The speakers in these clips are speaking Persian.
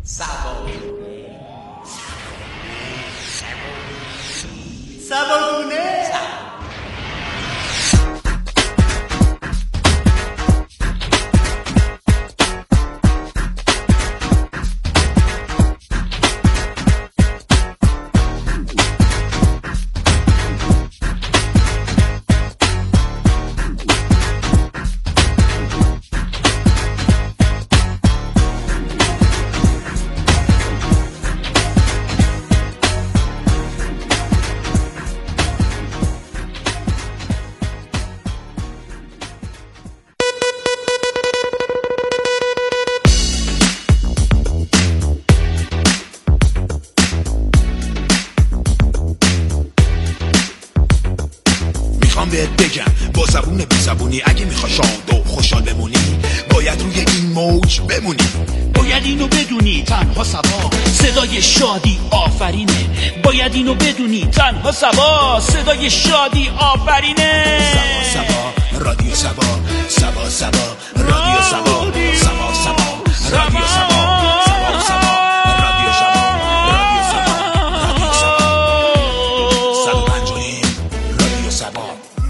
صبونه بگم با زبون بی زبونی اگه میخوای شاد و خوشحال بمونی باید روی این موج بمونی. باید اینو بدونی تنها سبا صدای شادی آفرینه. باید اینو بدونی تنها سبا صدای شادی آفرینه. سبا سبا رادیو سبا سبا سبا رادیو سبا سبا سبا رادیو سبا سبا سبا رادیو سبا رادیو سبا رادیو سبا 105 رادیو سبا.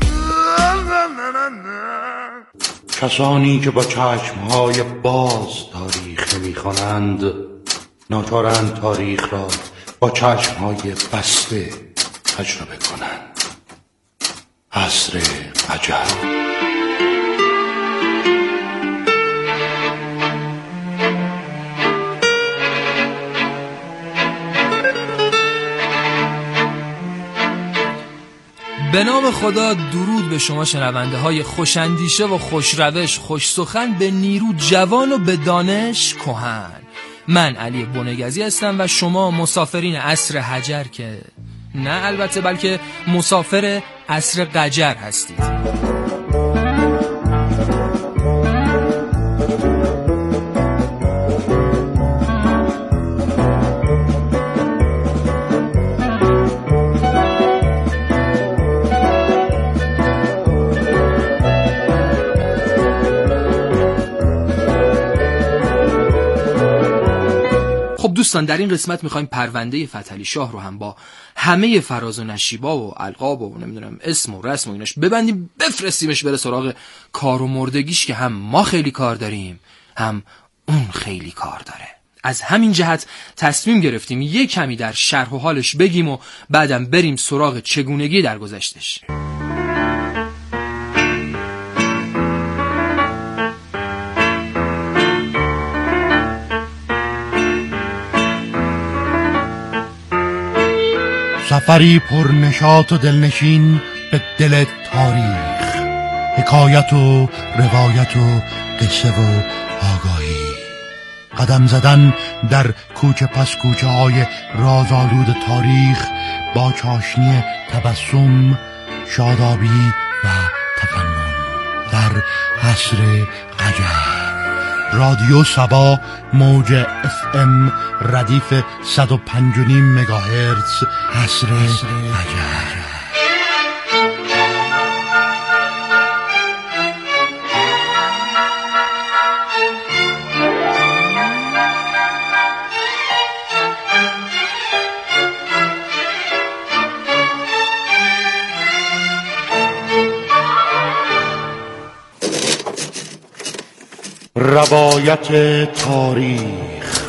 کسانی که با چشمهای باز تاریخ می‌خوانند ناچارند تاریخ را با چشمهای بسته تجربه کنند. عصر عجب. به نام خدا، درود به شما شنونده های خوشندیشه و خوشروش، خوش سخن، به نیرو جوان و به دانش کهن. من علی بنگزی هستم و شما مسافرین عصر حجر که نه البته بلکه مسافر عصر قجر هستید. خب دوستان، در این قسمت میخوایم پرونده فتحعلی شاه رو هم با همه فراز و نشیبا و القاب و نمیدونم اسم و رسم و ایناش ببندیم، بفرستیمش بره سراغ کار و مردگیش که هم ما خیلی کار داریم هم اون خیلی کار داره. از همین جهت تصمیم گرفتیم یک کمی در شرح و حالش بگیم و بعدم بریم سراغ چگونگی در گذشتش. سفری پر نشاط و دلنشین به دل تاریخ، حکایت و روایت و قصه و آگاهی، قدم زدن در کوچه پس کوچه های رازآلود تاریخ با چاشنی تبسم، شادابی و تفنن در عصر قجر. رادیو سبا موج FM ردیف 105.5 مگاهرتز عصر قجر. روایت تاریخ.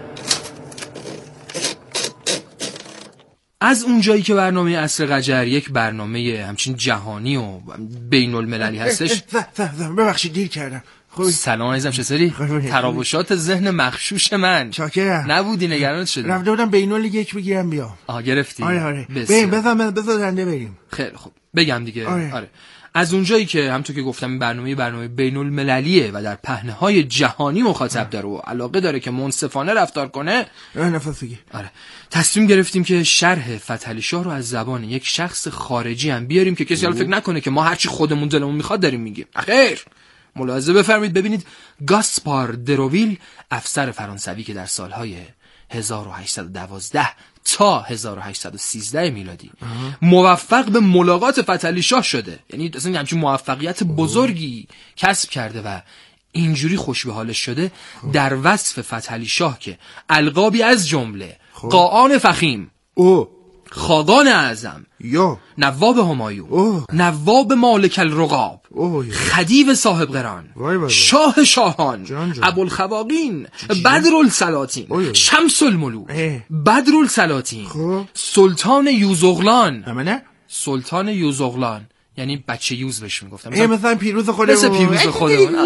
از اونجایی که برنامه عصر قجر یک برنامه همچین جهانی و بین المللی هستش. ببخشید دیر کردم. سلام عزیزم، چطوری؟ تراوشات ذهن مخشوش من. چاکرم. نبودی نگرانت شدی. رفته بودم بینول یک بگیرم بیام. گرفتی؟ آره. بریم بزننده بریم. خیلی خوب. بگم دیگه. آره. از اونجایی که همونطور که گفتم این برنامه بین المللیه و در پهنه‌های جهانی مخاطب داره و علاقه داره که منصفانه رفتار کنه. آره. تصمیم گرفتیم که شرح فتحعلی شاه رو از زبان یک شخص خارجی هم بیاریم که کسی حالا فکر نکنه که ما هرچی خودمون دلمون میخواد داریم میگیم. خیر. ملاحظه بفرمایید. ببینید گاسپار دروویل، افسر فرانسوی که در سالهای 1812 تا 1813 میلادی موفق به ملاقات فتحعلی شاه شده، یعنی اصلا همچین موفقیت بزرگی کسب کرده و اینجوری خوش به حالش شده در وصف فتحعلی شاه که القابی از جمله قاآن فخیم، خاقان اعظم، نواب همایون، نواب مالک الرقاب، خدیو صاحب قران، شاه شاهان، ابوالخواقین، بدرالسلاطین، شمس الملوک، بدرالسلاطین، سلطان یوزغلان. سلطان یوزغلان یعنی بچه یوز بهش میگفتم، مثلا پیروز خودمون.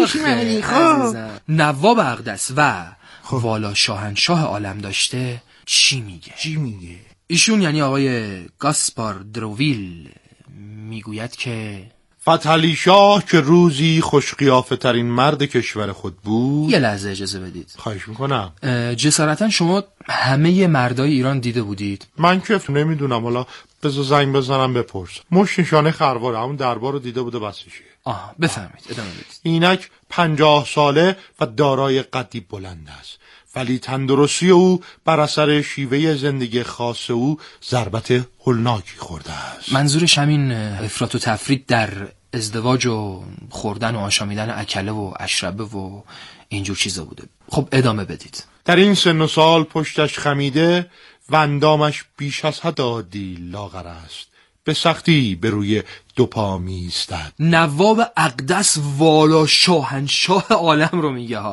نواب اقدس و والا شاهنشاه عالم داشته چی میگه؟ ایشون یعنی آقای گاسپار دروویل میگوید که فتحعلی شاه که روزی خوشقیافه ترین مرد کشور خود بود. یه لحظه اجازه بدید. خواهش میکنم. جسارتا شما همه مردای ایران دیده بودید؟ من که نمیدونم، حالا بذار زنگ بزنم بپرس. مش نشانه خرواره، همون دربار رو دیده بوده بسشه. بفهمید، ادامه بدید. اینک 50 ساله و دارای قدی بلند است، ولی تندرستی او بر اثر شیوه زندگی خاص او ضربت هولناکی خورده است. منظورش همین افراط و تفرید در ازدواج و خوردن و آشامیدن اکله و اشربه و اینجور چیزا بوده. خب ادامه بدید. در این سن و سال پشتش خمیده و اندامش بیش از حد عادی لاغر است، به سختی به روی دو پا می ایستد. نواب اقدس والا شاهنشاه عالم رو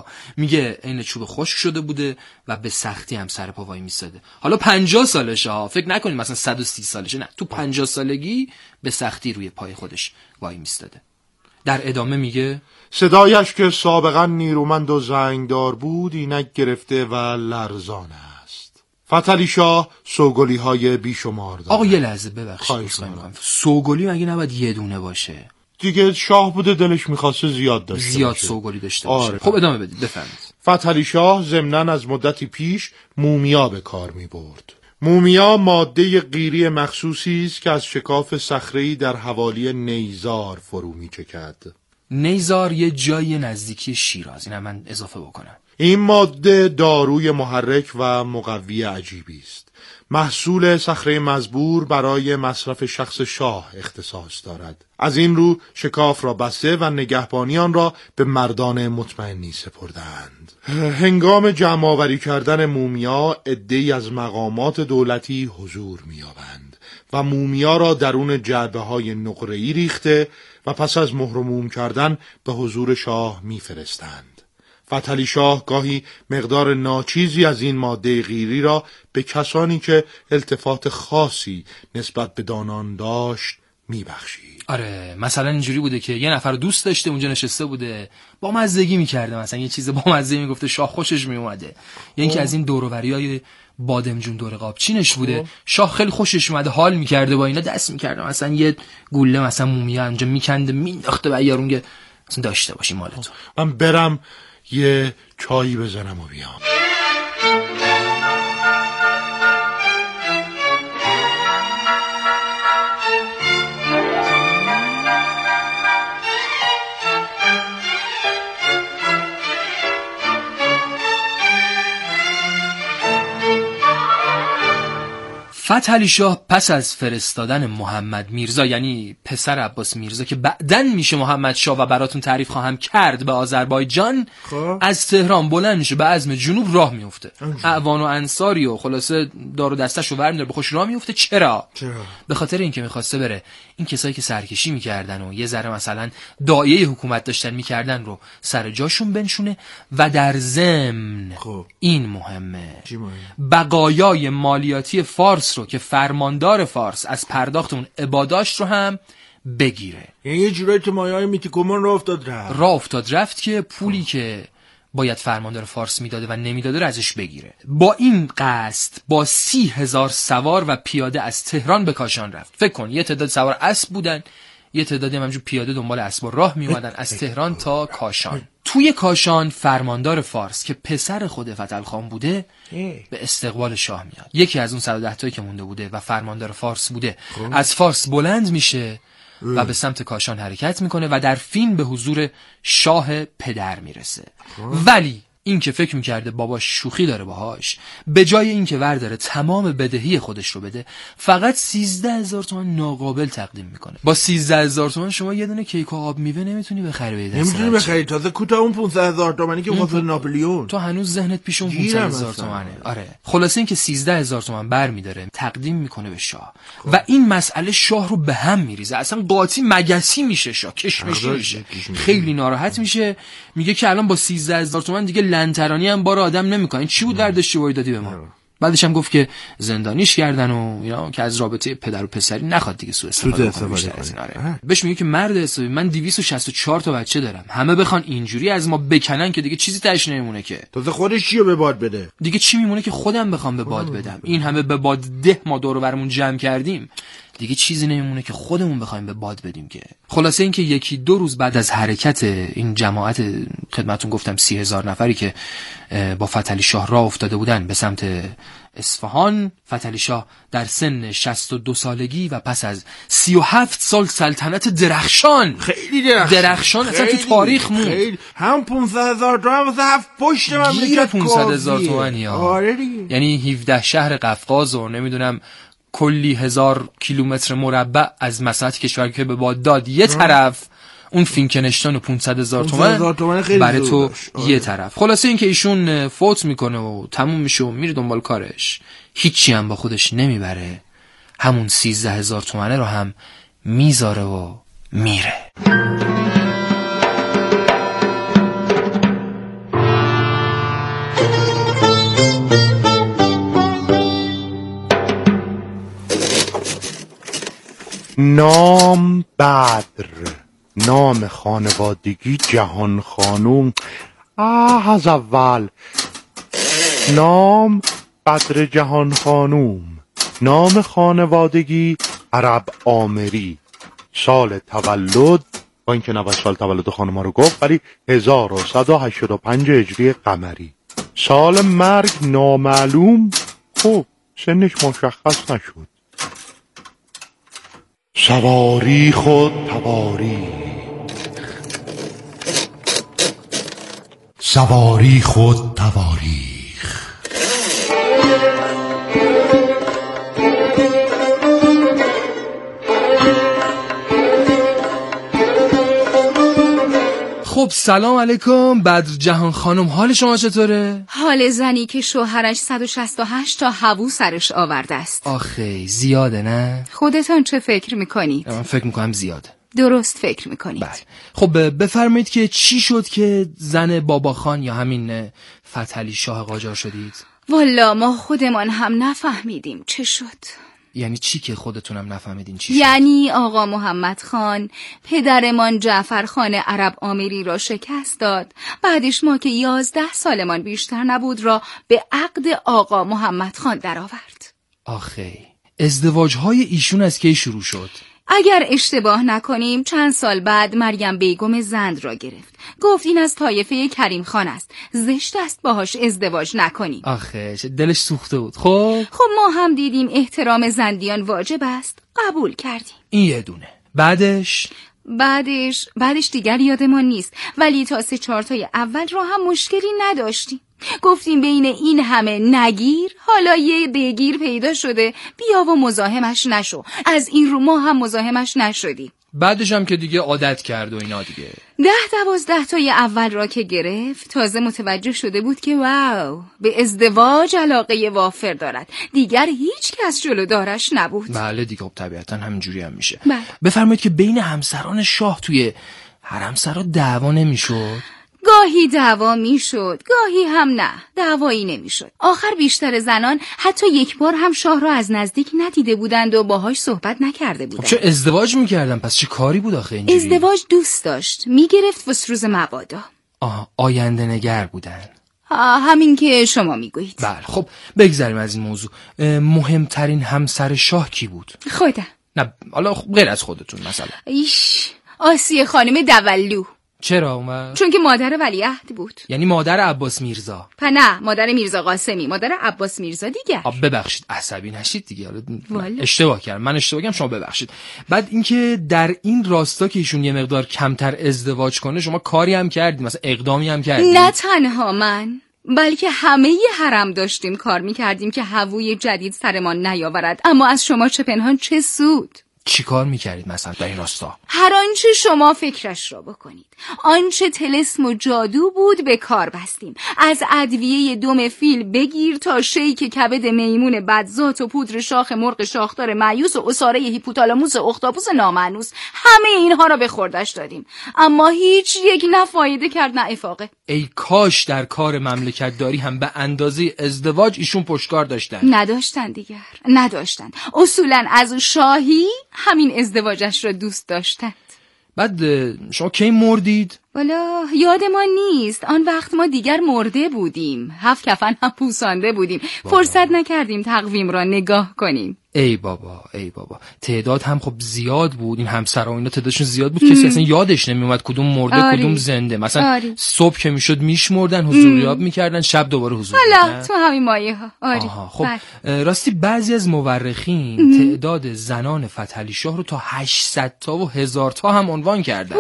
میگه عین چوب خشک شده بوده و به سختی هم سر پا وای میستاده. حالا 50 سالشه ها، فکر نکنید مثلا 130 سالشه، نه، تو 50 سالگی به سختی روی پای خودش وای میستاده. در ادامه میگه صدایش که سابقا نیرومند و زنگدار بود اینک گرفته و لرزان است. فتحعلی شاه سوگلی های بیشمار دارد. آقا یه لحظه ببخشید، سوگلی مگه نباید یه دونه باشه؟ دیگه شاه بوده دلش میخواسته زیاد باشه. سوگلی داشته باشه. خب ادامه بدید، بفرمایید. فتحعلی شاه ضمناً از مدتی پیش مومیا به کار میبرد. مومیا ماده قیری مخصوصی است که از شکاف صخره‌ای در حوالی نیزار فرو میچکد. نیزار یه جای نزدیکی شیراز، اینم من اضافه بکنم. این ماده داروی محرک و مقوی عجیبی است. محصول صخره مزبور برای مصرف شخص شاه اختصاص دارد. از این رو شکاف را بسته و نگهبانی آن را به مردان مطمئنی سپردند. هنگام جمع آوری کردن مومیا عده‌ای از مقامات دولتی حضور می‌یابند و مومیا را درون جعبه‌های نقره‌ای ریخته و پس از مهر و موم کردن به حضور شاه می‌فرستند. فتحعلی شاه گاهی مقدار ناچیزی از این ماده قیری را به کسانی که التفات خاصی نسبت به دانان داشت میبخشید. آره، مثلا اینجوری بوده که یه نفر دوست داشته اونجا نشسته بوده، با مزگی میکرده، مثلا یه چیز با مزگی میگفته، شاه خوشش میومده. یا اینکه از این دوروریای بادمجون دور قابچینش بوده، شاه خیلی خوشش اومده، حال میکرده با اینا، دست میکرده، مثلا یه گوله مثلا مومیا اونجا میکنده مینداخته و یارونگه مثلا داشته باشی مال تو. من برم یه چایی بزنم و بیام. فتحعلی شاه پس از فرستادن محمد میرزا، یعنی پسر عباس میرزا که بعدن میشه محمد شاه و براتون تعریف خواهم کرد، به آذربایجان، از تهران بلند میشه به عزم جنوب راه میفته. اعوان و انصاری و خلاصه دار و دسته‌شو برمی‌داره، به خوش راه میفته. چرا؟ به خاطر اینکه میخواسته بره این کسایی که سرکشی میکردن و یه ذره مثلا داعیه حکومت داشتن میکردن رو سر جاشون بنشونه و در ضمن این مهمه، بقایای مالیاتی فارس رو که فرماندار فارس از پرداخت اون عباداش رو هم بگیره. یعنی یه جورایی تو مایه‌های میتیکومون راه افتاد رفت که پولی که باید فرماندار فارس میداده و نمیداده رو ازش بگیره. با این قصد با 30,000 سوار و پیاده از تهران به کاشان رفت. فکر کن یه تعداد سوار اسب بودن، یه تعدادی هم همجور پیاده دنبال اسب راه میومدن از تهران تا کاشان. توی کاشان فرماندار فارس که پسر خود فتحعلی خان بوده به استقبال شاه میاد. یکی از اون 110 تایی که مونده بوده و فرماندار فارس بوده از فارس بلند میشه و به سمت کاشان حرکت میکنه و در فین به حضور شاه پدر میرسه. ولی این که فکر میکرده باباش شوخی داره باهاش، به جای این که ورداره تمام بدهی خودش رو بده، فقط 13,000 تومان ناقابل تقدیم میکنه. با 13,000 تومان شما یه دونه کیک و آب میوه نمیتونی بخری. نمیتونی بخری، تازه کوتا اون 15,000 تومانی که واسه ناپلیون. تو هنوز ذهنت پیش اون 15,000 تومانه. آره. خلاصه این که 13,000 تومان برمی‌داره تقدیم میکنه به شاه و این مسئله شاه رو به هم میریزه. اصلا قاطی مگسی میشه، شاه کشمشی میشه، خیلی ناراحت میشه. میگه که الان با 13,000 تومان دیگه لنترانی هم بار آدم نمیکنه. این چی بود دردش وای دادی به ما؟ بعدش هم گفت که زندانیش کردن و اینا که از رابطه پدر و پسری نخواد دیگه سوء استفاده کنه. بهش میگه که مرد حسابی من 264 تا بچه دارم، همه بخوان اینجوری از ما بکنن که دیگه چیزی تاش نمیمونه که. تازه خودش چیو به باد بده؟ دیگه چی میمونه که خودم بخوام به باد بدم؟ این همه به باد ده ما دور و برمون جمع کردیم، دیگه چیزی نمیمونه که خودمون بخوایم به باد بدیم که. خلاصه این که یکی دو روز بعد از حرکت این جماعت خدمتون گفتم 30,000 نفری که با فتحعلی شاه راه افتاده بودن به سمت اصفهان، فتحعلی شاه در سن 62 سالگی و پس از 37 سال سلطنت درخشان، خیلی درخشان اصلا تو تاریخ مون، هم 15,000 تومان واسه هفت پشت مملکت 500,000 تومانی ها. آره دیگه. یعنی 17 شهر قفقاز و نمیدونم کلی 1000 کیلومتر مربع از مساحت کشور که به باد داد یه طرف، اون فینکنشتان و 500,000 تومان برای تو یه طرف. خلاصه این که ایشون فوت میکنه و تموم میشه و میره دنبال کارش، هیچی هم با خودش نمیبره، همون 13,000 تومانه رو هم میذاره و میره. نام بدر، نام خانوادگی جهان خانوم. از اول نام بدر جهان خانوم، نام خانوادگی عرب آمری، سال تولد با اینکه 90 سال تولد خانم رو گفت ولی 1185 هجری قمری، سال مرگ نامعلوم. خب سنش مشخص نشد. سواری خود تواریخ، سواری خود تواریخ. خب سلام علیکم بدر جهان خانم، حال شما چطوره؟ حال زنی که شوهرش 168 تا هوو سرش آورده است. آخه زیاده نه؟ خودتان چه فکر میکنید؟ من فکر میکنم زیاده. درست فکر میکنید. بله. خب بفرمایید که چی شد که زن بابا خان یا همین فتحعلی شاه قاجار شدید؟ والا ما خودمان هم نفهمیدیم چه شد. یعنی چی که خودتونم نفهمیدین چی شد؟ یعنی آقا محمد خان پدرمان جعفر خان عرب آمری را شکست داد، بعدش ما که 11 سالمان بیشتر نبود را به عقد آقا محمد خان درآورد. آخه ازدواج‌های ایشون از کی شروع شد؟ اگر اشتباه نکنیم چند سال بعد مریم بیگم زند را گرفت، گفت این از طایفه کریم خان است، زشت است باهاش ازدواج نکنیم. آخه دلش سوخته بود. خب ما هم دیدیم احترام زندیان واجب است، قبول کردیم. این یه دونه. بعدش دیگر یادمان نیست، ولی تا 3-4 تای اول را هم مشکلی نداشتیم. گفتیم بین این همه نگیر حالا یه بگیر پیدا شده، بیا و مزاحمش نشو. از این رو ما هم مزاحمش نشدیم. بعدش هم که دیگه عادت کرد و اینا دیگه 10-12 تای اول را که گرفت تازه متوجه شده بود که واو به ازدواج علاقه وافر دارد، دیگر هیچ کس جلو دارش نبود. بله دیگه طبیعتا همینجوری هم میشه. بله. بفرمایید که بین همسران شاه توی حرمسرا دعوا نمیشد؟ گاهی دعوا میشد، گاهی هم نه، دعوایی نمیشد. آخر بیشتر زنان حتی یک بار هم شاه را از نزدیک ندیده بودند و باهاش صحبت نکرده بودند. چه ازدواج میکردن؟ پس چه کاری بود آخه اینجوری؟ ازدواج دوست داشت، میگرفت وسروز مبادا. آینده نگر بودن. همین که شما میگویید. بله. خب بگذاریم از این موضوع. مهمترین همسر شاه کی بود؟ خودم. نه حالا غیر از خودتون مثلا. آسیه خانم دولو. چرا اومد؟ چون که مادر ولیعهد بود. یعنی مادر عباس میرزا؟ نه، مادر میرزا قاسمی، مادر عباس میرزا دیگه. ببخشید عصبی نشید دیگه، اشتباه کردم، من اشتباه کردم، شما ببخشید. بعد اینکه در این راستا که ایشون یه مقدار کمتر ازدواج کنه شما کاری هم کردید، مثلا اقدامی هم کردید؟ نه تنها من، بلکه همه ی حرم داشتیم کار میکردیم که هووی جدید سرمان نیاورد. اما از شما چه پنهان چه سود؟ چی کار میکردید مثلا در این راستا؟ هر آنچه شما فکرش را بکنید. آنچه طلسم و جادو بود به کار بستیم. از ادویه دم فیل بگیر تا شیک کبد میمون بدذات و پودر شاخ مرغ شاخدار مایوس و عصاره هیپوتالاموس و اختاپوس نامانوس، همه اینها را به خوردش دادیم. اما هیچ یک نه فایده کرد نه افاقه. ای کاش در کار مملکت داری هم به اندازه ازدواج ایشون پشتکار داشتن. نداشتن دیگر، نداشتن. اصولا از شاهی همین ازدواجش را دوست داشتند. بعد شما کی مردید؟ والا یادمان نیست. آن وقت ما دیگر مرده بودیم. 7 کفن هم پوسانده بودیم. فرصت نکردیم تقویم را نگاه کنیم. ای بابا ای بابا، تعداد هم خب زیاد بود. این همسرا اینا تعدادشون زیاد بود. کسی اصلا یادش نمیومد کدوم مرده کدوم زنده. مثلا صبح که میشد میشمردن، حضوریاب میکردن، شب دوباره حضور حالا تو همین مایه ها. خب راستی بعضی از مورخین تعداد زنان فتحعلی شاه رو تا 800 تا و 1000 تا هم عنوان کردن.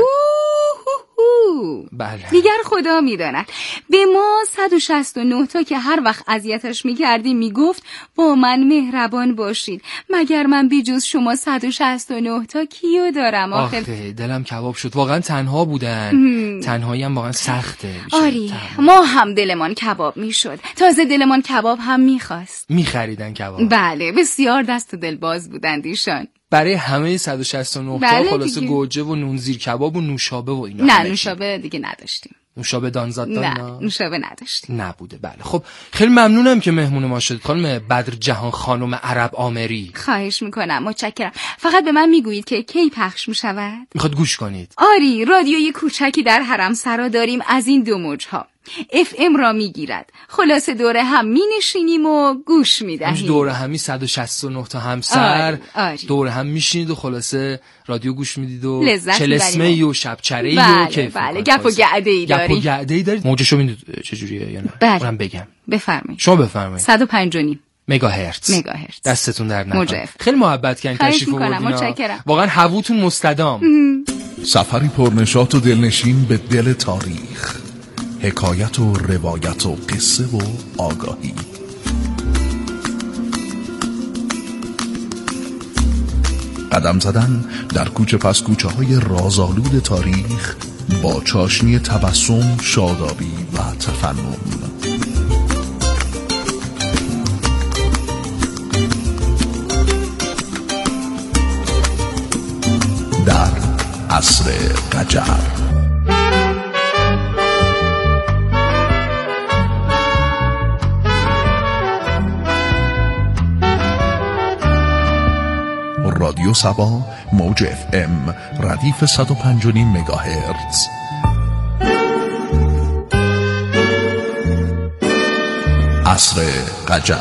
بله. دیگر خدا میداند. به ما 169 تا که هر وقت اذیتش میکردیم میگفت با من مهربان باشید. مگر من بجز شما 169 تا کیو دارم آخه دلم کباب شد. واقعا تنها بودن. تنهایی هم واقعا سخته. آری ما هم دلمان کباب میشد. تازه دلمان کباب هم میخواست. میخریدن کباب. بله بسیار دست و دل باز بودند ایشان. برای همه 169 تا خلاصه گوجه و نونزیر کباب و نوشابه و اینا. نه نوشابه دیگه نداشتیم. نوشابه دانزاد دان؟ نه نوشابه نداشتیم. نبوده. بله خب خیلی ممنونم که مهمون ما شدید خانم بدر جهان خانم عرب آمری. خواهش میکنم، متشکرم. فقط به من میگویید که کی پخش میشود؟ میخواد گوش کنید؟ آری رادیوی کوچکی در حرم سرا داریم از این 2 موج‌ها. FM را میگیرد. خلاصه دوره هم می نشینیم و گوش میدهیم. دوره همی 169 تا همسر. دوره هم میشینید و خلاصه رادیو گوش میدید و چلسمه‌ای و شبچره‌ای و کیف. بله گپ و گعده‌ای داریم. گپ و گعده‌ای دارید. موجشو میدید چجوریه یا نه؟ اونم بگم. بفرمایید. شما بفرمایید. 105.5 مگاهرتز. دستتون در نکنه. خیلی محبت کردین تشریف آوردین. واقعا هواتون مستدام. سفری پرنشاط و دلنشین به دل تاریخ، حکایت و روایت و قصه و آگاهی. قدم زدن در کوچه پس کوچه های رازآلود تاریخ با چاشنی تبسم، شادابی و تفنن. در عصر قجر. رادیو سبا موج FM ردیف 105.5 مگاهرتز. عصر قجر.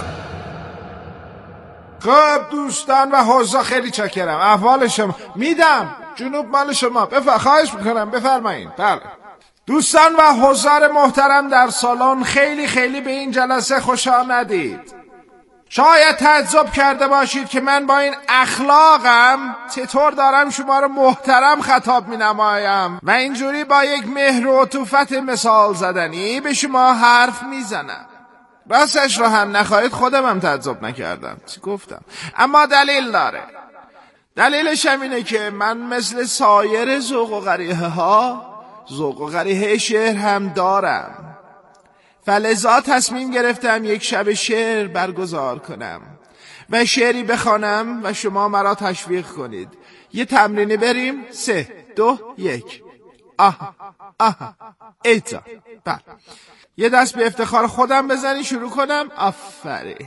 خب دوستان و حضار خیلی چاکرم. احوال شما میدم. جنوب مال شما. خواهش میکنم بفرمایید. بله دوستان و حضار محترم در سالن، خیلی خیلی به این جلسه خوش آمدید. شاید تعجب کرده باشید که من با این اخلاقم چطور دارم شما رو محترم خطاب می نمایم و اینجوری با یک مهر و عطوفت مثال زدنی به شما حرف می زنم. راستش رو هم نخواهید خودم هم تعجب نکردم. چی گفتم؟ اما دلیل داره. دلیلش هم اینه که من مثل سایر ذوق و قریحه ها ذوق و قریحه شعر هم دارم. فلذا تصمیم گرفتم یک شب شعر برگزار کنم و شعری بخوانم و شما مرا تشویق کنید. یه تمرینی بریم. 3 2 1. آها آها ایتا. بله یه دست به افتخار خودم بزنی شروع کنم. آفرین.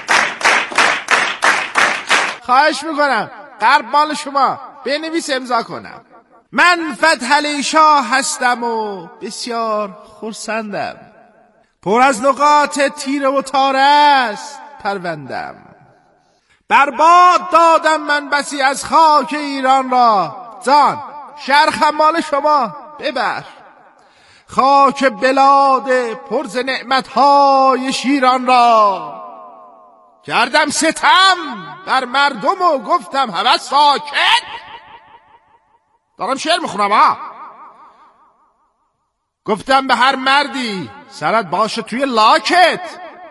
خواهش میکنم قرب مال شما. بنویس امضا کنم. من فتحعلی شاه هستم و بسیار خرسندم. پر از نقاط تیره و تاره است پروندم. برباد دادم من بسی از خاک ایران را. جان شرخم مال شما. ببر. خاک بلاد پر ز نعمتهای شیران را، کردم ستم بر مردم و گفتم هوس ساکت. دارم شعر میخونم ها. گفتم به هر مردی سرت باشه توی لاکت.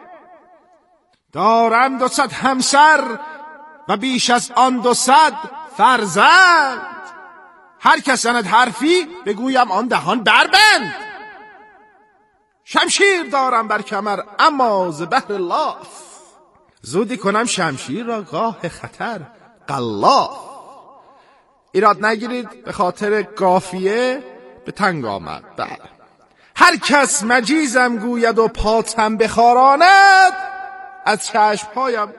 دارم 200 همسر و بیش از آن 200 فرزند. هر کس زند حرفی بگویم آن دهان بربند. شمشیر دارم بر کمر اما ز بهر لاف، زودی کنم شمشیر را گاه خطر قلاف. ایراد نگیرید به خاطر قافیه به تنگ آمد. هر کس مجیزم گوید و پاتم بخاراند، از چشمهایم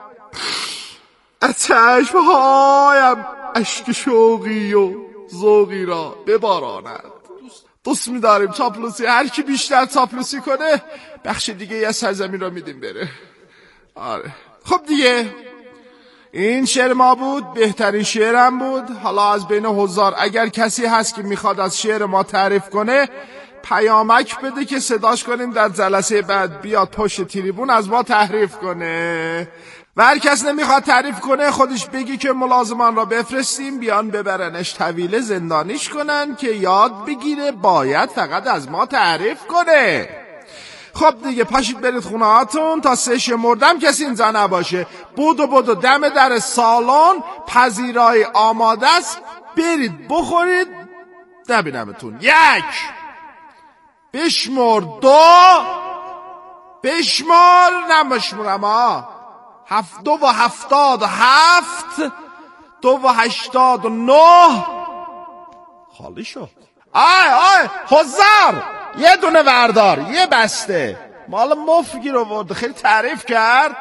اشک شوقی و ذوقی را بباراند. دوست می‌داریم چاپلوسی، هر کی بیشتر چاپلوسی کنه بخش دیگه از سرزمین را میدیم بره. آره خب دیگه این شعر ما بود، بهترین شعرم بود. حالا از بین هزار اگر کسی هست که میخواد از شعر ما تعریف کنه پیامک بده که صداش کنیم در جلسه بعد بیاد پشت تریبون از ما تعریف کنه. و هر کس نمیخواد تعریف کنه خودش بگی که ملازمان را بفرستیم بیان ببرنش طویله زندانیش کنن که یاد بگیره باید فقط از ما تعریف کنه. خب دیگه پاشید برید خونه هاتون تا 3 شمردم کسی اینجا نباشه. بودو دم در سالن پذیرای آماده است، برید بخورید نبینمتون. 1 بشمر، 2 بشمر، نمشمرم ها، 7 و 77 2 و 89 خالی شد. آی حضار یه دونه وردار، یه بسته مال مفگی رو ورده، خیلی تعریف کرد.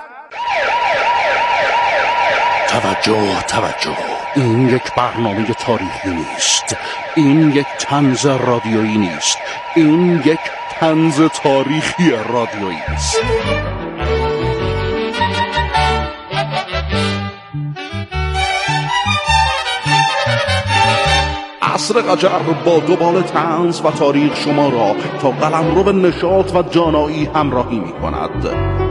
توجه، این یک برنامه تاریخی نیست، این یک طنز رادیویی نیست، این یک طنز تاریخی رادیویی است. عصر قجر با دوبال طنز و تاریخ شما را تا قلمرو به نشاط و جانایی همراهی می کند.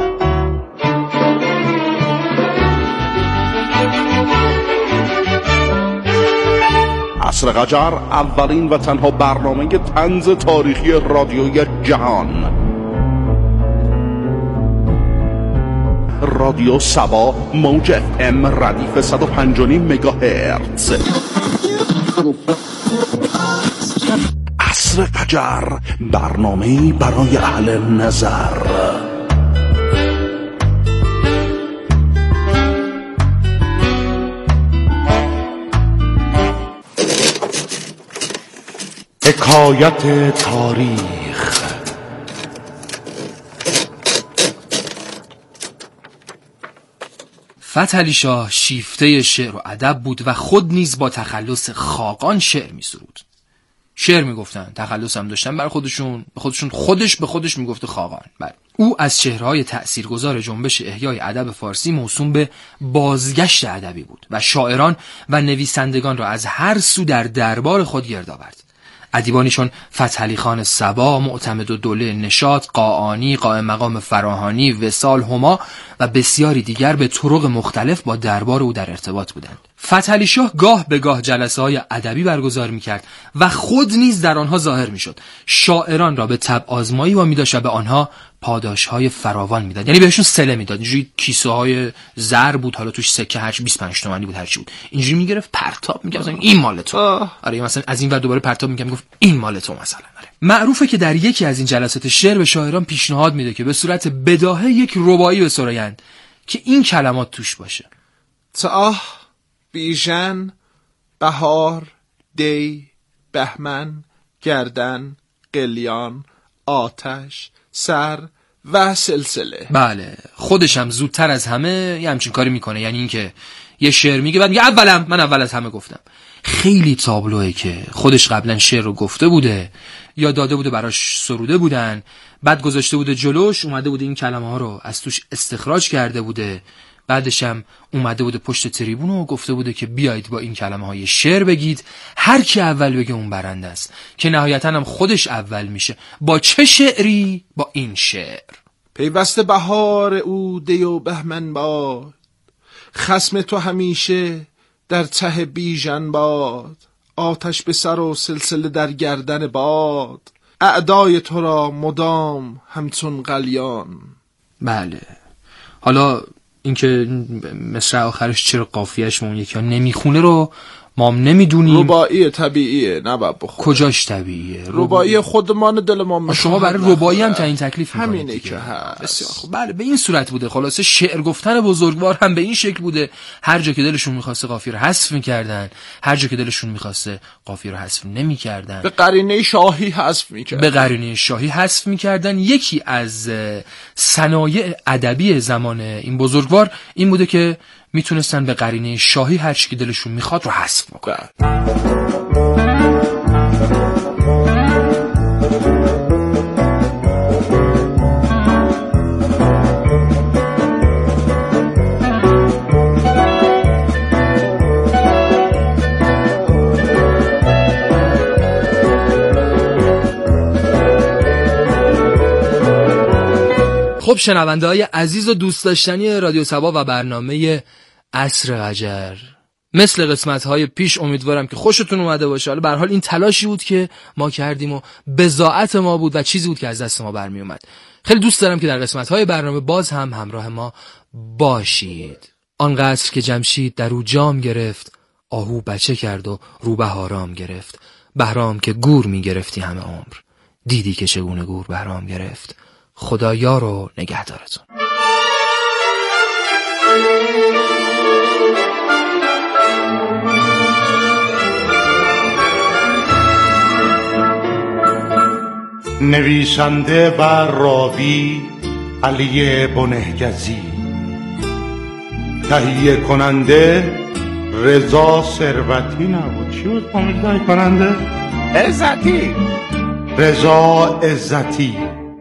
عصر قجر اولین و تنها برنامه طنز تاریخی رادیویی جهان. رادیو سبا موج FM ردیف 105.5 مگاهرتز. عصر قجر، برنامه‌ای برای اهل نظر. حکایت تاریخ. فتحعلی شاه شیفته شعر و ادب بود و خود نیز با تخلص خاقان شعر می سرود. شعر می گفتن، تخلص هم داشتن بر خودشون به خودش می گفته خاقان. بله. او از چهره‌های تأثیرگذار جنبش احیای ادب فارسی موسوم به بازگشت ادبی بود و شاعران و نویسندگان را از هر سو در دربار خود گرد آورد. ادیبانیشون فتحعلی خان صبا، معتمدالدوله نشاط، قاآنی، قائم مقام فراهانی، وصال هما و بسیاری دیگر به طرق مختلف با دربار او در ارتباط بودند. فتحعلی شاه گاه به گاه جلسه‌های ادبی برگزار می‌کرد و خود نیز در آنها ظاهر می‌شد. شاعران را به طبع آزمایی وامی‌داشت و به آنها پاداش‌های فراوان می‌داد. یعنی بهشون صله می‌داد. اینجوری کیسه‌های زر بود، حالا توش سکه هرچی 25 تومانی بود هرچی بود. اینجوری می‌گرفت پرتاب می‌کرد مثلا این مال تو. آره مثلا از این ور دوباره پرتاب می‌کرد میگفت این مال تو مثلا. آره. معروفه که در یکی از این جلسات شعر به شاعران پیشنهاد میده که به صورت بداهه یک رباعی بسرایند که این کلمات توش باشه. تاه، بیژن، بهار، دی، بهمن، گردن، قلیان، آتش، سر و سلسله. بله، خودش هم زودتر از همه یه همچین کاری میکنه. یعنی این که یه شعر میگه بعد میگه من اول از همه گفتم. خیلی تابلوه که خودش قبلا شعر رو گفته بوده یا داده بوده براش سروده بودن، بعد گذاشته بوده جلوش، اومده بوده این کلمه ها رو از توش استخراج کرده بوده، بعدش هم اومده بوده پشت تریبون و گفته بوده که بیایید با این کلمه های شعر بگید، هر کی اول بگه اون برنده است، که نهایتا هم خودش اول میشه. با چه شعری؟ با این شعر: پیوسته بهار او دی و بهمن باد، خصم تو همیشه در ته بیژن باد، آتش به سر و سلسله در گردن باد، اعدای تو را مدام همچون قلیان. بله، حالا اینکه مصرع آخرش چرا قافیه‌اش اون یکی ها نمیخونه رو ما هم نمیدونیم. رباعی طبیعیه، نباید بخونه. کجاش طبیعیه؟ رباعی خودمان دل ما میخواد. شما برای رباعی هم تعیین تکلیف میکنید. همینه که هست. بسیار خوب. بله، به این صورت بوده. خلاصه شعر گفتن بزرگوار هم به این شکل بوده. هر جا که دلشون میخواسته قافیه رو حذف میکردن، هر جا که دلشون میخواسته قافیه رو حذف نمیکردن. به قرینه شاهی حذف میکردن. به قرینه شاهی حذف میکردن. یکی از صنایع ادبی زمان این بزرگوار این بوده که میتونستن به قرینه شاهی هر چی که دلشون میخواد رو حذف بکنن. خب شنونده های عزیز و دوست داشتنی رادیو صبا و برنامه عصر قجر، مثل قسمت های پیش امیدوارم که خوشتون اومده باشه. حالا به هر حال این تلاشی بود که ما کردیم و بضاعت ما بود و چیزی بود که از دست ما برمی اومد. خیلی دوست دارم که در قسمت های برنامه باز هم همراه ما باشید. آن قصر که جمشید در او جام گرفت، آهو بچه کرد و روبه هارام گرفت. بهرام که گور می گرفتی همه عمر، دیدی که چگونه گور بهرام گرفت. خدا یار و نگهدارتون. نویسنده و راوی علی بنهگزی، تهیه کننده رضا ثروتی نبود، چی بود تهیه کننده؟ عزتی، رضا عزتی.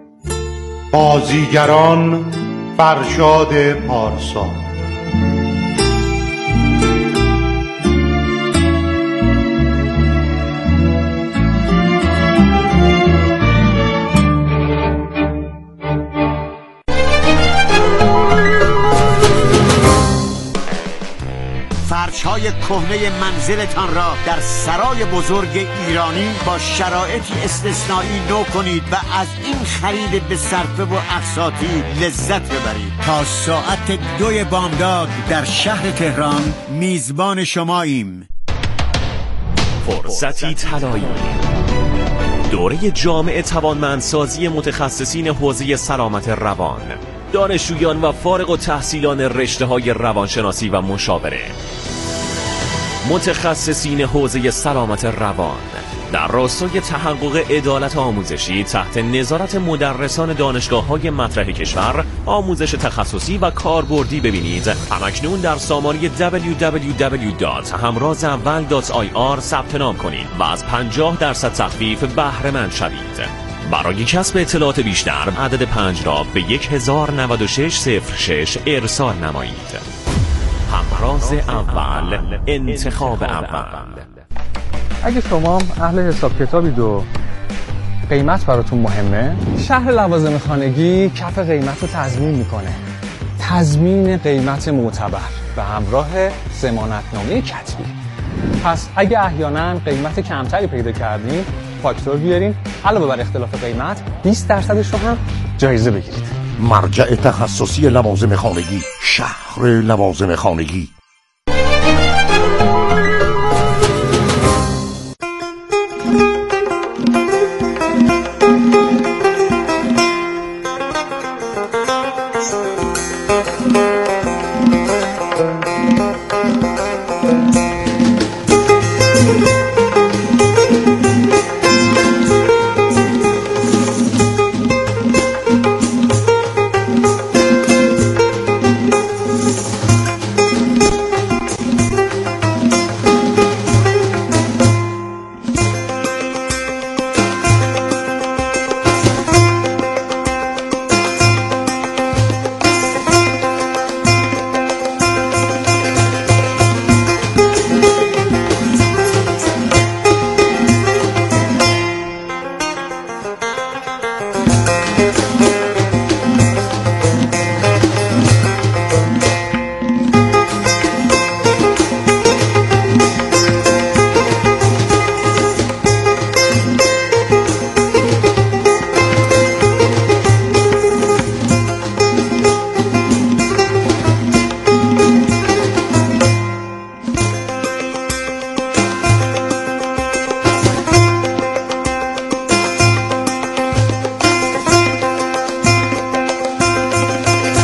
بازیگران فرشاد پارسا. فرش‌های کهنه منزلتان را در سرای بزرگ ایرانی با شرایطی استثنایی نو کنید و از این خرید به صرفه و اقساطی لذت ببرید. تا ساعت 2 بامداد در شهر تهران میزبان شماییم. فرصتی طلایی، دوره جامع توانمندسازی متخصصین حوزه سلامت روان، دانشجویان و فارغ التحصیلان رشته‌های روانشناسی و مشاوره، متخصصین حوزه سلامت روان در راستای تحقق عدالت آموزشی تحت نظارت مدرسان دانشگاه‌های مطرح کشور. آموزش تخصصی و کاربردی ببینید همکنون در سامانه www.hamrazawal.ir ثبت نام کنید و از 50% تخفیف بهره مند شوید. برای کسب اطلاعات بیشتر عدد 5 را به 109606 ارسال نمایید. همراز اول، انتخاب اول. اگه شما اهل حساب کتابید و قیمت براتون مهمه، شهر لوازم خانگی کف قیمت رو تضمین میکنه. تضمین قیمت معتبر به همراه ضمانتنامه کتبی. پس اگه احیانا قیمت کمتری پیدا کردین، فاکتور بیارین، علاوه بر اختلاف قیمت 20% رو هم جایزه بگیرید. مرجع تخصصی لوازم خانگی، شهر لوازم خانگی.